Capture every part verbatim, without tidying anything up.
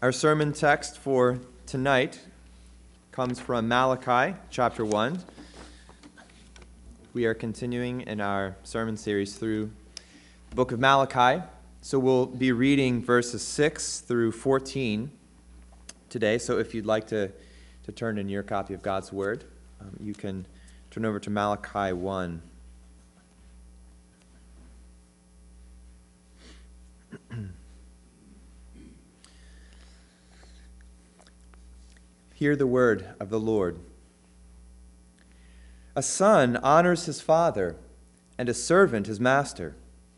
Our sermon text for tonight comes from Malachi chapter one. We are continuing in our sermon series through the book of Malachi. So we'll be reading verses six through fourteen today. So if you'd like to, to turn in your copy of God's Word, um, you can turn over to Malachi one. Hear the word of the Lord. A son honors his father, and a servant his master.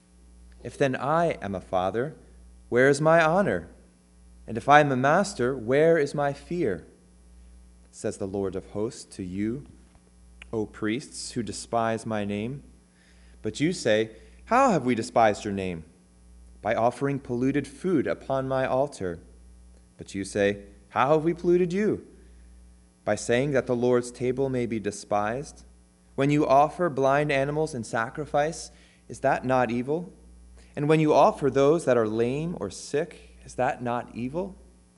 If then I am a father, where is my honor? And if I am a master, where is my fear? Says the Lord of hosts to you, O priests who despise my name. But you say, how have we despised your name? By offering polluted food upon my altar. But you say, how have we polluted you? By saying that the Lord's table may be despised? When you offer blind animals in sacrifice, is that not evil? And when you offer those that are lame or sick, is that not evil?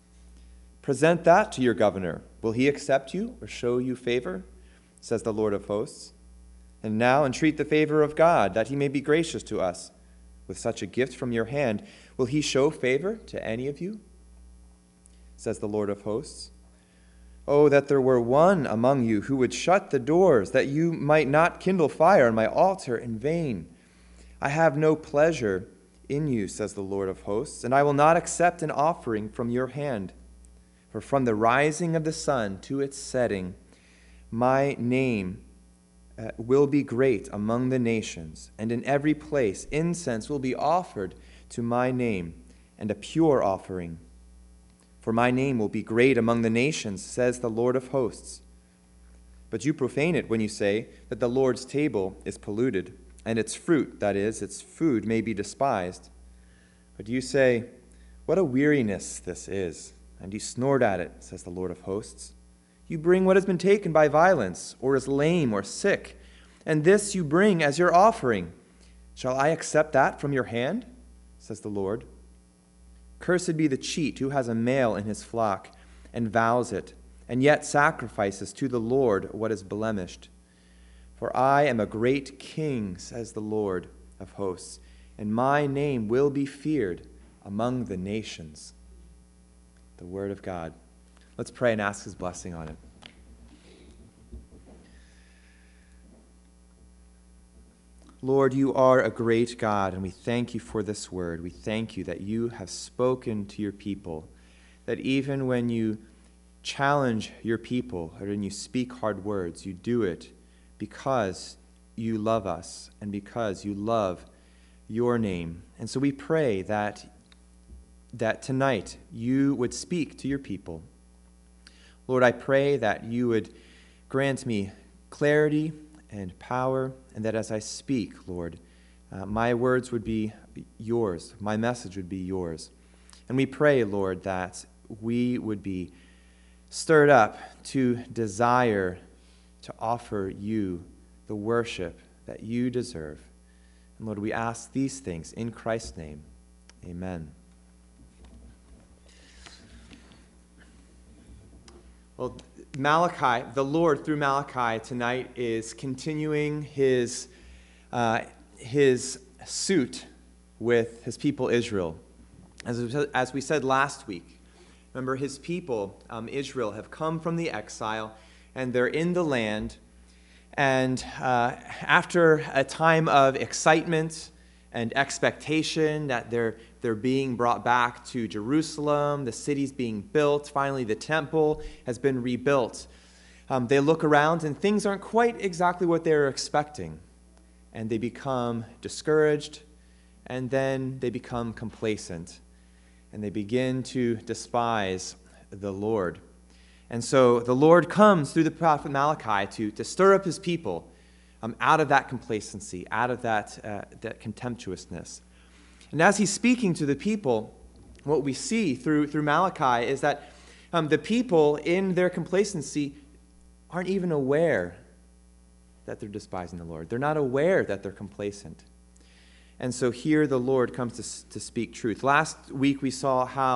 Present that to your governor. Will he accept you or show you favor? Says the Lord of hosts. And now entreat the favor of God, that he may be gracious to us. With such a gift from your hand, will he show favor to any of you? Says the Lord of hosts. Oh, that there were one among you who would shut the doors, that you might not kindle fire on my altar in vain. I have no pleasure in you, says the Lord of hosts, and I will not accept an offering from your hand. For from the rising of the sun to its setting, my name uh, will be great among the nations, and in every place incense will be offered to my name, and a pure offering. For my name will be great among the nations, says the Lord of hosts. But you profane it when you say that the Lord's table is polluted, and its fruit, that is, its food, may be despised. But you say, what a weariness this is, and you snort at it, says the Lord of hosts. You bring what has been taken by violence, or is lame or sick, and this you bring as your offering. Shall I accept that from your hand? Says the Lord. Cursed be the cheat who has a male in his flock and vows it, and yet sacrifices to the Lord what is blemished. For I am a great king, says the Lord of hosts, and my name will be feared among the nations. The word of God. Let's pray and ask his blessing on it. Lord, you are a great God, and we thank you for this word. We thank you that you have spoken to your people, that even when you challenge your people or when you speak hard words, you do it because you love us and because you love your name. And so we pray that, that tonight you would speak to your people. Lord, I pray that you would grant me clarity and power, and that as I speak, Lord, uh, my words would be yours, my message would be yours. And we pray, Lord, that we would be stirred up to desire to offer you the worship that you deserve. And Lord, we ask these things in Christ's name. Amen. Well, Malachi, the Lord through Malachi tonight is continuing his, uh, his suit with his people Israel. As we said, as we said last week, remember his people, um, Israel, have come from the exile and they're in the land. And uh, after a time of excitement and expectation that they're They're being brought back to Jerusalem. The city's being built. Finally, the temple has been rebuilt. Um, they look around and things aren't quite exactly what they were expecting. And they become discouraged. And then they become complacent. And they begin to despise the Lord. And so the Lord comes through the prophet Malachi to, to stir up his people um, out of that complacency, out of that, uh, that contemptuousness. And as he's speaking to the people, what we see through, through Malachi is that um, the people in their complacency aren't even aware that they're despising the Lord. They're not aware that they're complacent. And so here the Lord comes to, to speak truth. Last week we saw how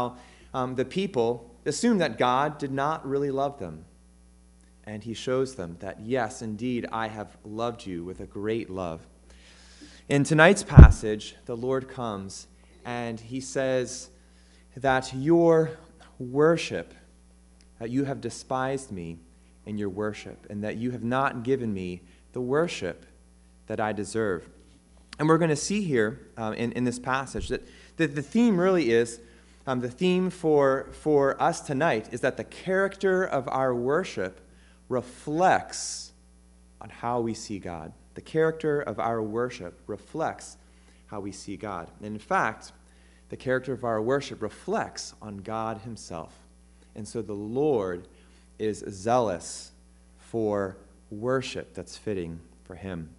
um, the people assumed that God did not really love them. And he shows them that, yes, indeed, I have loved you with a great love. In tonight's passage, the Lord comes and he says that your worship, that you have despised me in your worship, and that you have not given me the worship that I deserve. And we're going to see here um, in, in this passage that, that the theme really is, um, the theme for, for us tonight is that the character of our worship reflects on how we see God. The character of our worship reflects how we see God. And in fact, the character of our worship reflects on God himself. And so the Lord is zealous for worship that's fitting for him.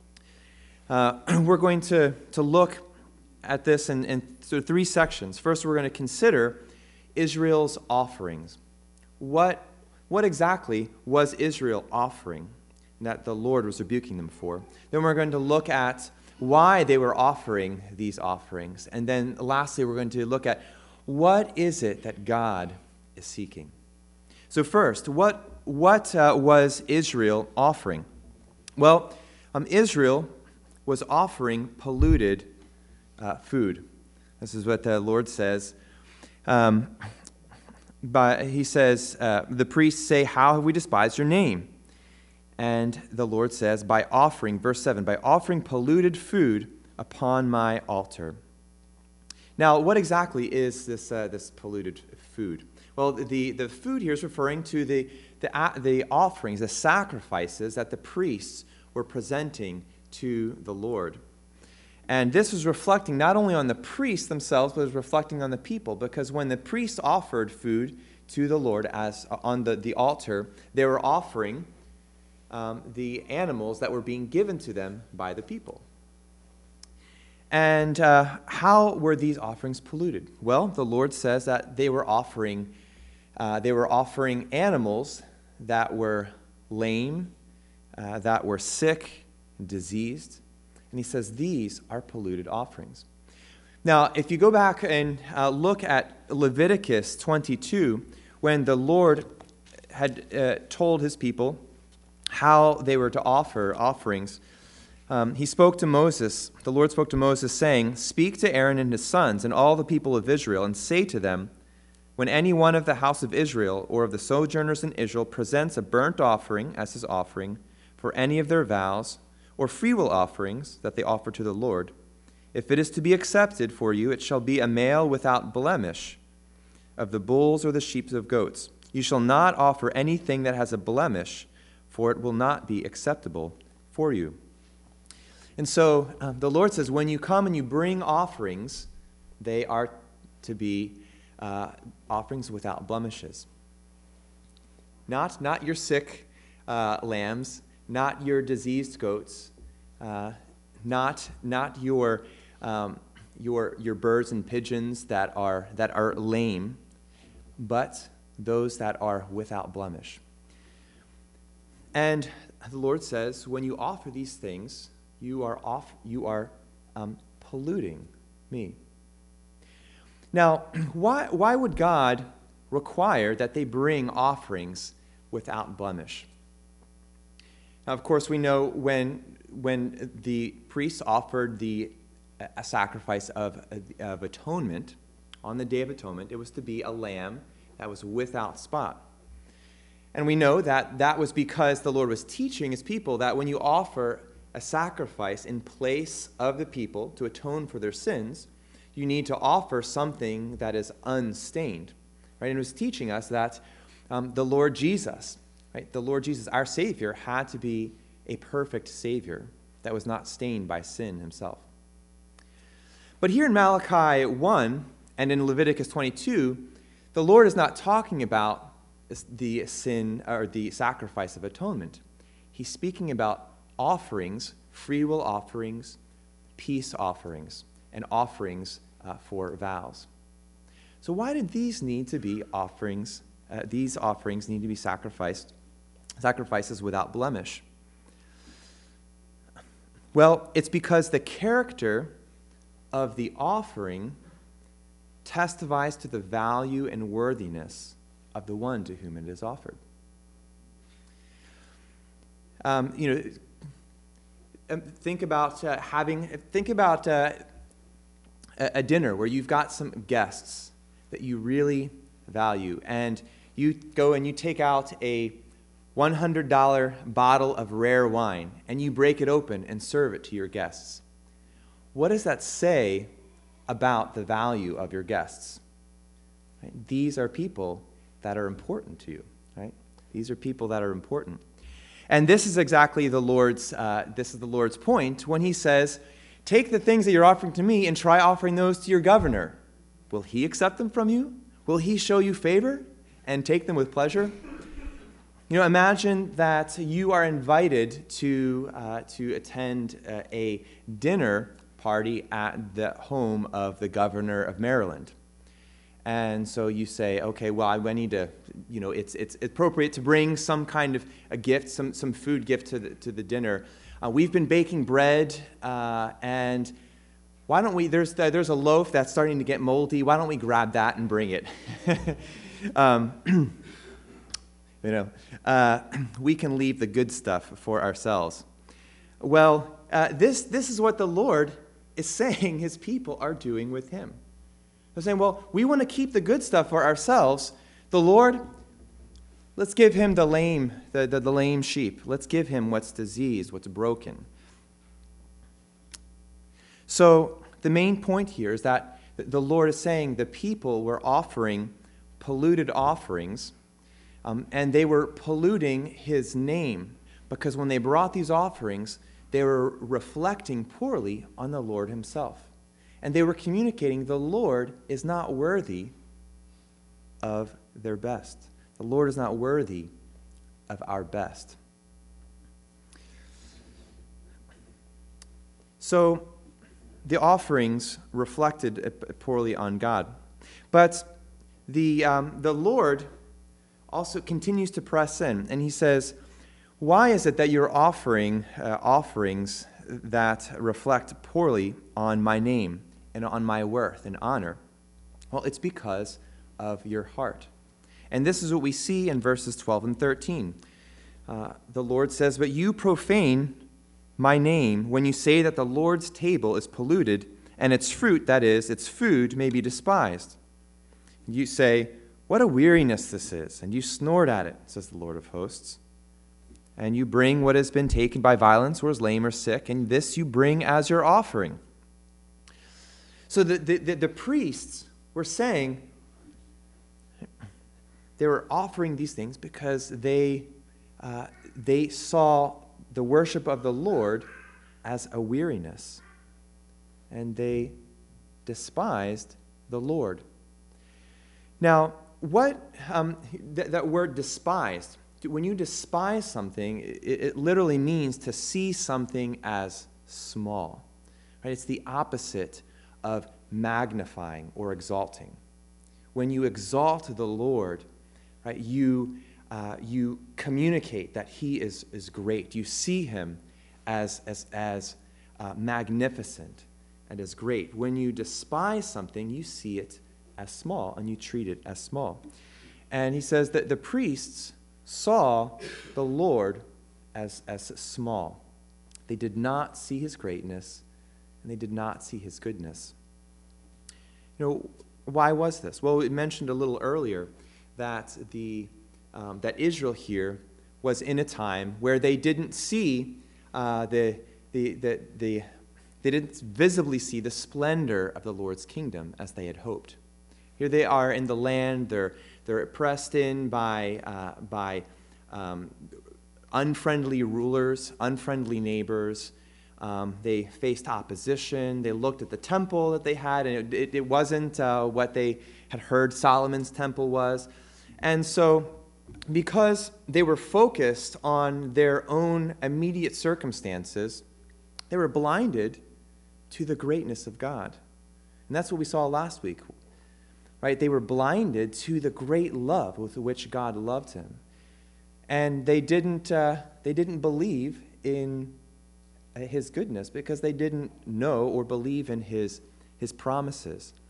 Uh, we're going to, to look at this in, in sort of three sections. First, we're going to consider Israel's offerings. What, what exactly was Israel offering that the Lord was rebuking them for? Then we're going to look at why they were offering these offerings. And then lastly, we're going to look at what is it that God is seeking. So first, what, what uh, was Israel offering? Well, um, Israel was offering polluted uh, food. This is what the Lord says. Um, but he says, uh, the priests say, how have we despised your name? And the Lord says, by offering, verse seven, by offering polluted food upon my altar. Now, what exactly is this uh, this polluted food? Well, the, the food here is referring to the, the, uh, the offerings, the sacrifices that the priests were presenting to the Lord. And this was reflecting not only on the priests themselves, but it was reflecting on the people, because when the priests offered food to the Lord as uh, on the, the altar, they were offering um, the animals that were being given to them by the people. And uh, how were these offerings polluted? Well, the Lord says that they were offering uh, they were offering animals that were lame, uh, that were sick, diseased. And he says these are polluted offerings. Now, if you go back and uh, look at Leviticus twenty-two, when the Lord had uh, told his people how they were to offer offerings, um, he spoke to Moses, the Lord spoke to Moses saying, speak to Aaron and his sons and all the people of Israel and say to them, when any one of the house of Israel or of the sojourners in Israel presents a burnt offering as his offering for any of their vows, or freewill offerings that they offer to the Lord, if it is to be accepted for you, it shall be a male without blemish of the bulls or the sheep of goats. You shall not offer anything that has a blemish, for it will not be acceptable for you. And so um, the Lord says, when you come and you bring offerings, they are to be uh, offerings without blemishes. Not, not your sick uh, lambs, not your diseased goats, uh, not not your um, your your birds and pigeons that are that are lame, but those that are without blemish. And the Lord says, when you offer these things, you are off you are um, polluting me. Now, why why would God require that they bring offerings without blemish? Now, of course, we know when when the priests offered the a sacrifice of, of atonement on the Day of Atonement, it was to be a lamb that was without spot. And we know that that was because the Lord was teaching his people that when you offer a sacrifice in place of the people to atone for their sins, you need to offer something that is unstained. Right? And it was teaching us that um, the Lord Jesus, right, the Lord Jesus, our Savior, had to be a perfect Savior that was not stained by sin himself. But here in Malachi one and in Leviticus twenty-two, the Lord is not talking about the sin or the sacrifice of atonement. He's speaking about offerings, free will offerings, peace offerings, and offerings uh, for vows. So why did these need to be offerings? Uh, these offerings need to be sacrificed, sacrifices without blemish. Well, it's because the character of the offering testifies to the value and worthiness of the one to whom it is offered. Um, you know, think about uh, having, think about uh, a, a dinner where you've got some guests that you really value, and you go and you take out a one hundred dollars bottle of rare wine, and you break it open and serve it to your guests. What does that say about the value of your guests? Right? These are people that are important to you, right? These are people that are important. And this is exactly the Lord's, uh, this is the Lord's point when he says, take the things that you're offering to me and try offering those to your governor. Will he accept them from you? Will he show you favor and take them with pleasure? You know, imagine that you are invited to, uh, to attend uh, a dinner party at the home of the governor of Maryland. And so you say, okay, well, I need to, you know, it's it's appropriate to bring some kind of a gift, some some food gift to the, to the dinner. Uh, we've been baking bread, uh, and why don't we, there's, there's a loaf that's starting to get moldy. Why don't we grab that and bring it? um, you know, uh, we can leave the good stuff for ourselves. Well, uh, this this is what the Lord is saying his people are doing with him. They're saying, well, we want to keep the good stuff for ourselves. The Lord, let's give him the lame, the, the, the lame sheep. Let's give him what's diseased, what's broken. So the main point here is that the Lord is saying the people were offering polluted offerings, um, and they were polluting his name, because when they brought these offerings, they were reflecting poorly on the Lord himself. And they were communicating the Lord is not worthy of their best. The Lord is not worthy of our best. So the offerings reflected poorly on God. But the, um, the Lord also continues to press in, and he says, why is it that you're offering uh, offerings that reflect poorly on my name and on my worth and honor? Well, it's because of your heart. And this is what we see in verses twelve and thirteen. Uh, the Lord says, but you profane my name when you say that the Lord's table is polluted, and its fruit, that is, its food, may be despised. You say, what a weariness this is, and you snort at it, says the Lord of hosts. And you bring what has been taken by violence, or is lame or sick, and this you bring as your offering. So the, the, the, the priests were saying, they were offering these things because they, uh, they saw the worship of the Lord as a weariness. And they despised the Lord. Now, what um, th- that word despised, when you despise something, it, it literally means to see something as small. Right? It's the opposite of magnifying or exalting. When you exalt the Lord, right, you uh, you communicate that he is, is great. You see him as as as uh, magnificent and as great. When you despise something, you see it as small and you treat it as small. And he says that the priests saw the Lord as as small. They did not see his greatness, and they did not see his goodness. You know, why was this? Well, we mentioned a little earlier that the um, that Israel here was in a time where they didn't see uh, the, the the the they didn't visibly see the splendor of the Lord's kingdom as they had hoped. Here they are in the land; they're they're oppressed in by uh, by um, unfriendly rulers, unfriendly neighbors. Um, they faced opposition. They looked at the temple that they had, and it, it, it wasn't uh, what they had heard Solomon's temple was. And so, because they were focused on their own immediate circumstances, they were blinded to the greatness of God. And that's what we saw last week, right? They were blinded to the great love with which God loved him. And they didn't, uh, they didn't believe in his goodness because they didn't know or believe in his, his promises.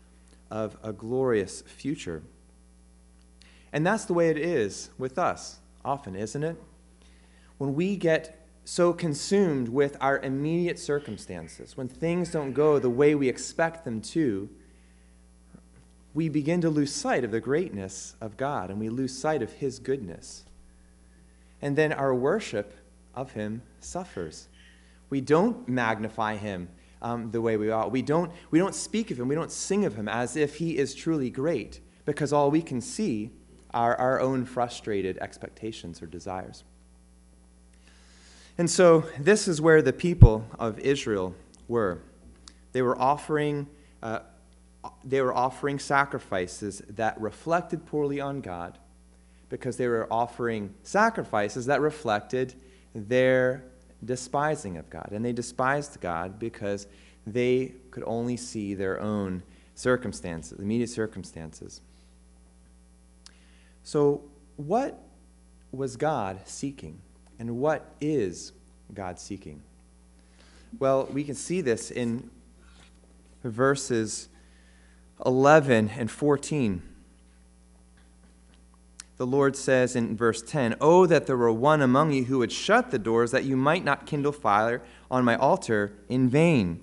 of a glorious future. And that's the way it is with us often, isn't it? When we get so consumed with our immediate circumstances, when things don't go the way we expect them to, we begin to lose sight of the greatness of God, and we lose sight of His goodness. And then our worship of Him suffers. We don't magnify Him um, the way we ought. We don't, we don't speak of Him, we don't sing of Him as if He is truly great, because all we can see are our own frustrated expectations or desires. And so this is where the people of Israel were. They were offering uh, they were offering sacrifices that reflected poorly on God, because they were offering sacrifices that reflected their despising of God. And they despised God because they could only see their own circumstances, immediate circumstances. So what was God seeking? And what is God seeking? Well, we can see this in verses eleven and fourteen. The Lord says in verse ten, "Oh, that there were one among you who would shut the doors, that you might not kindle fire on my altar in vain."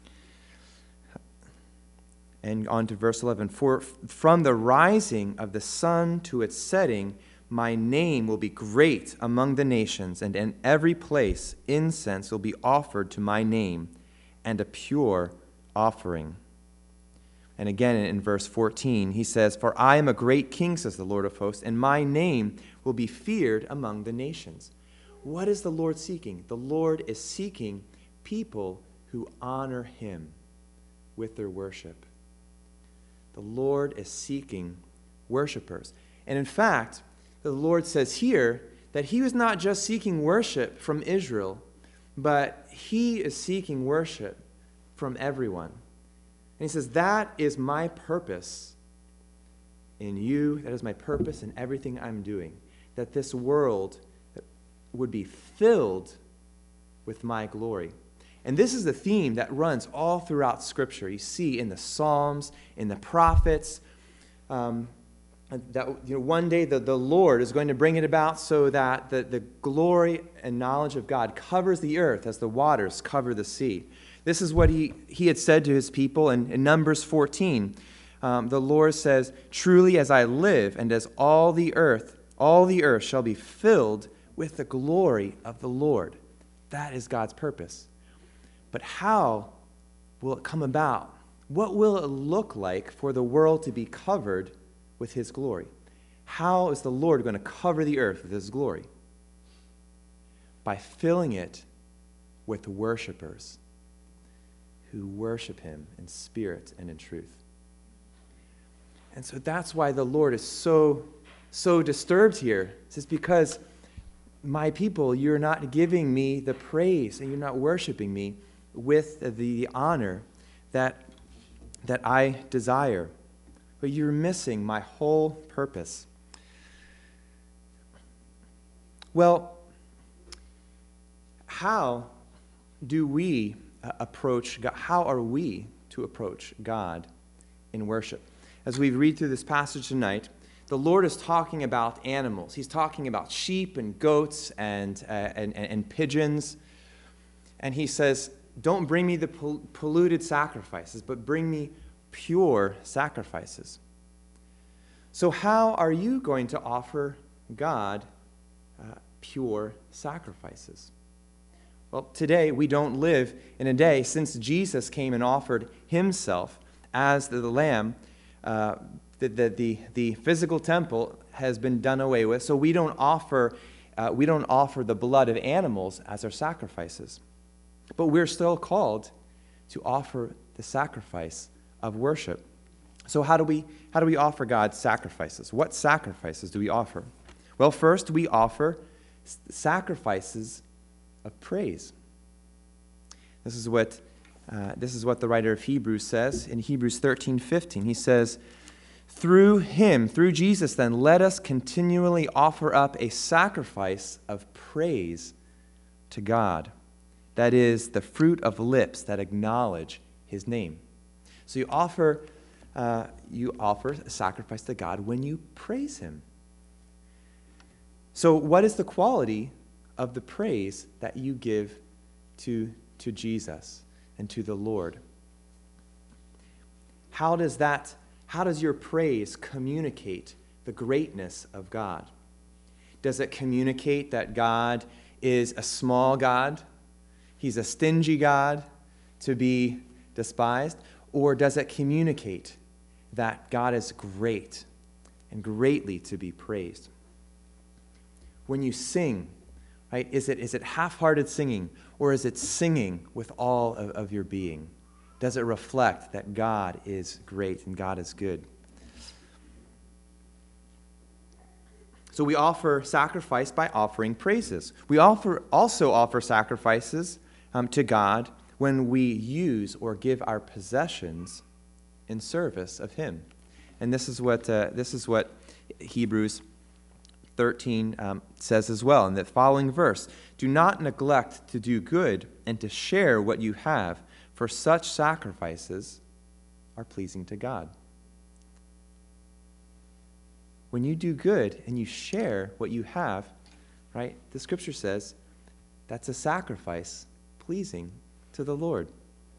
And on to verse eleven, "For from the rising of the sun to its setting, my name will be great among the nations, and in every place incense will be offered to my name, and a pure offering." And again in verse fourteen, he says, "For I am a great king, says the Lord of hosts, and my name will be feared among the nations." What is the Lord seeking? The Lord is seeking people who honor Him with their worship. The Lord is seeking worshipers. And in fact, the Lord says here that He was not just seeking worship from Israel, but He is seeking worship from everyone. And He says, that is my purpose in you. That is my purpose in everything I'm doing. That this world would be filled with my glory. And this is the theme that runs all throughout Scripture. You see in the Psalms, in the prophets, um, that you know, one day the, the Lord is going to bring it about so that the, the glory and knowledge of God covers the earth as the waters cover the sea. This is what he, he had said to His people in, in Numbers fourteen. Um, the Lord says, "Truly as I live, and as all the earth, all the earth shall be filled with the glory of the Lord." That is God's purpose. But how will it come about? What will it look like for the world to be covered with His glory? How is the Lord going to cover the earth with His glory? By filling it with worshipers who worship Him in spirit and in truth. And so that's why the Lord is so, so disturbed here. It's just because, my people, you're not giving me the praise and you're not worshiping me with the honor that, that I desire. But you're missing my whole purpose. Well, how do we uh, approach God? How are we to approach God in worship? As we read through this passage tonight, the Lord is talking about animals. He's talking about sheep and goats and, uh, and, and, and pigeons. And He says, don't bring me the pol- polluted sacrifices, but bring me pure sacrifices. So how are you going to offer God uh, pure sacrifices? Well, today we don't live in a day since Jesus came and offered Himself as the, the lamb. Uh, the, the, the, the physical temple has been done away with, so we don't offer uh, we don't offer the blood of animals as our sacrifices. But we're still called to offer the sacrifice of worship. So how do we how do we offer God sacrifices? What sacrifices do we offer? Well, first we offer sacrifices of praise. This is what uh, this is what the writer of Hebrews says in Hebrews thirteen fifteen. He says, "Through Him, through Jesus, then, let us continually offer up a sacrifice of praise to God. That is the fruit of lips that acknowledge His name." So you offer uh, you offer a sacrifice to God when you praise him. So what is the quality of the praise that you give to, to Jesus and to the Lord? How does that, how does your praise communicate the greatness of God? Does it communicate that God is a small God? He's a stingy God to be despised? Or does it communicate that God is great and greatly to be praised? When you sing, right, is it, is it half-hearted singing, or is it singing with all of, of your being? Does it reflect that God is great and God is good? So we offer sacrifice by offering praises. We offer also offer sacrifices um, to God when we use or give our possessions in service of him. And this is what uh, this is what Hebrews thirteen um, says as well in the following verse. Do not neglect to do good and to share what you have, for such sacrifices are pleasing to God. When you do good and you share what you have, right, the scripture says that's a sacrifice pleasing to the Lord.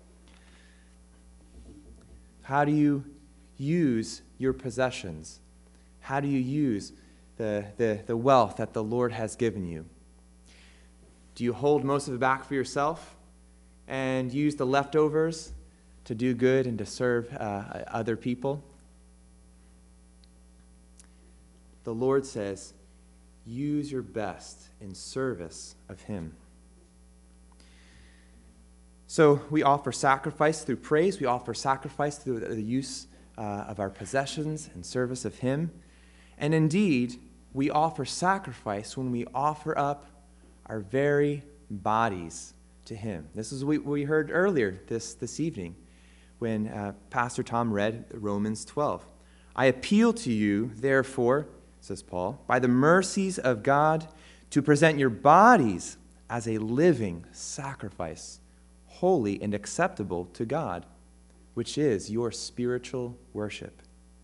How do you use your possessions? How do you use the, the, the wealth that the Lord has given you? Do you hold most of it back for yourself and use the leftovers to do good and to serve uh, other people? The Lord says, use your best in service of him. So we offer sacrifice through praise. We offer sacrifice through the use uh, of our possessions in service of him. And indeed, we offer sacrifice when we offer up our very bodies to him. This is what we heard earlier this, this evening when uh, Pastor Tom read Romans twelve. I appeal to you, therefore, says Paul, by the mercies of God, to present your bodies as a living sacrifice, holy and acceptable to God, which is your spiritual worship.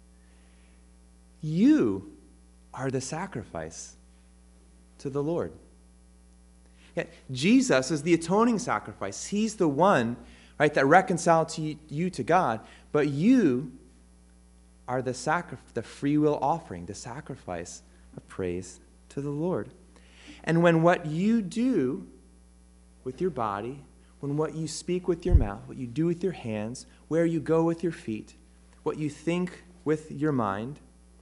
You are the sacrifice to the Lord. Yet Jesus is the atoning sacrifice. He's the one, right, that reconciled to you, you to God, but you are the sacri- the free will offering, the sacrifice of praise to the Lord. And when what you do with your body, when what you speak with your mouth, what you do with your hands, where you go with your feet, what you think with your mind,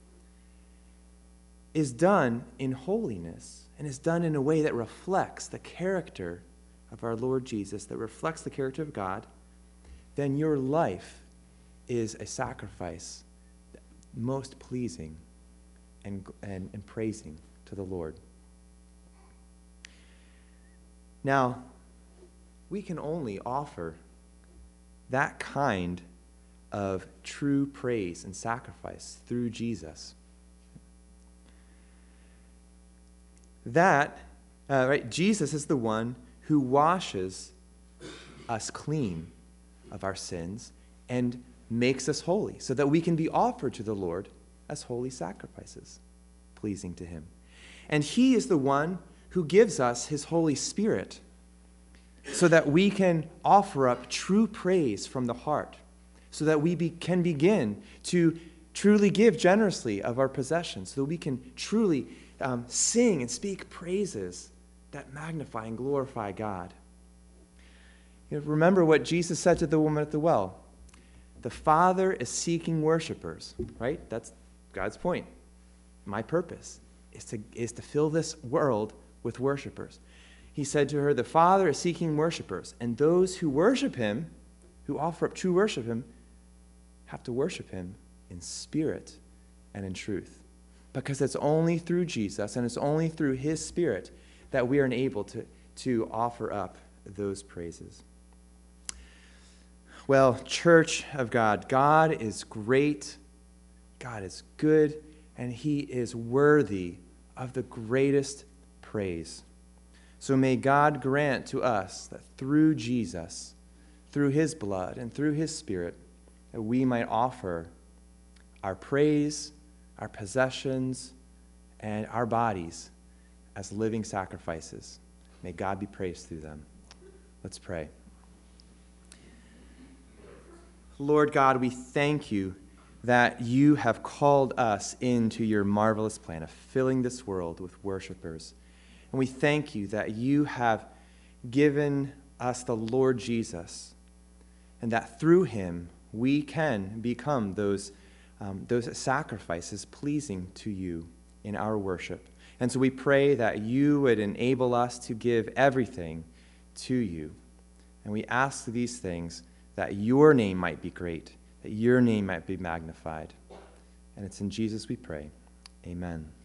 is done in holiness and is done in a way that reflects the character of our Lord Jesus, that reflects the character of God, then your life is a sacrifice most pleasing and, and, and praising to the Lord. Now, we can only offer that kind of true praise and sacrifice through Jesus. That, uh, right, Jesus is the one who washes us clean of our sins and makes us holy so that we can be offered to the Lord as holy sacrifices, pleasing to him. And he is the one who gives us his Holy Spirit so that we can offer up true praise from the heart, so that we be, can begin to truly give generously of our possessions, so that we can truly um, sing and speak praises that magnify and glorify God. You know, remember what Jesus said to the woman at the well. The Father is seeking worshipers, right? That's God's point. My purpose is to, is to fill this world with worshipers. He said to her, the Father is seeking worshipers, and those who worship him, who offer up true worship him, have to worship him in spirit and in truth. Because it's only through Jesus and it's only through his Spirit that we are enabled to, to offer up those praises. Well, church of God, God is great, God is good, and he is worthy of the greatest praise. So may God grant to us that through Jesus, through his blood and through his Spirit, that we might offer our praise, our possessions, and our bodies as living sacrifices. May God be praised through them. Let's pray. Lord God, we thank you that you have called us into your marvelous plan of filling this world with worshipers. And we thank you that you have given us the Lord Jesus, and that through him we can become those, um, those sacrifices pleasing to you in our worship. And so we pray that you would enable us to give everything to you. And we ask these things that your name might be great, that your name might be magnified. And it's in Jesus we pray. Amen.